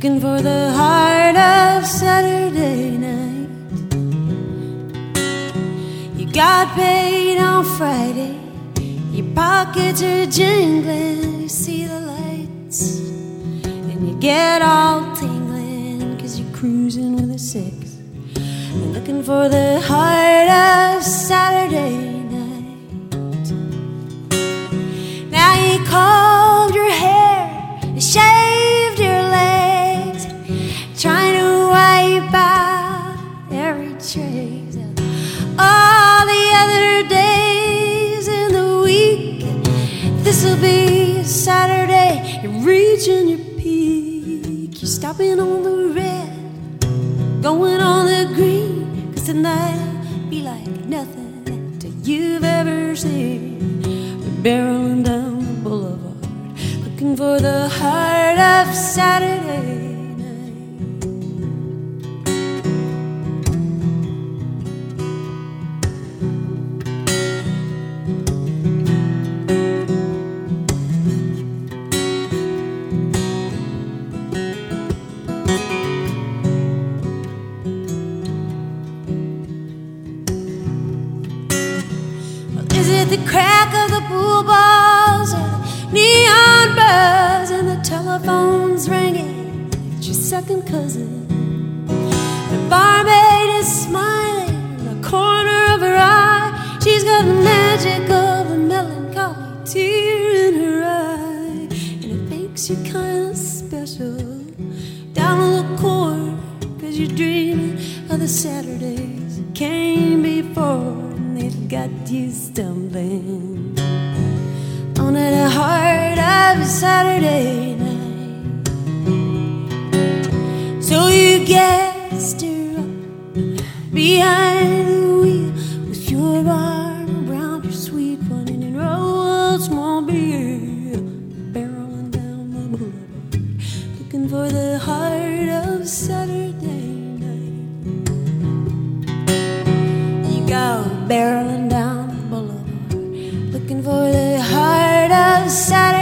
looking for the heart of Saturday night. You got paid on Friday, your pockets are jingling, you see the lights, and you get all tingling, 'cause you're cruising with a six. You're looking for the heart of Saturday night. Now you combed your hair, you shaved your legs, trying to wipe out every trace of all the other days in the week. This'll be Saturday, you're reaching your peak. You're stopping on the red, going on the green, 'cause tonight'll be like nothing that you've ever seen. We're barreling down the boulevard, looking for the heart of Saturday night. Is it the crack of the pool balls or the neon buzz and the telephone's ringing? It's your second cousin. The barmaid is smiling in the corner of her eye. She's got the magic of a melancholy tear in her eye, and it makes you kind of special down in the corner, 'cause you're dreaming of the Saturdays that came before. It got you stumbling on the heart of Saturday night. So you gassed her up behind the wheel with your arm around your sweet one, and you roll a small beer, barreling down the boulevard, looking for the heart of Saturday night. You go barreling down the boulevard, looking for the heart of Saturday.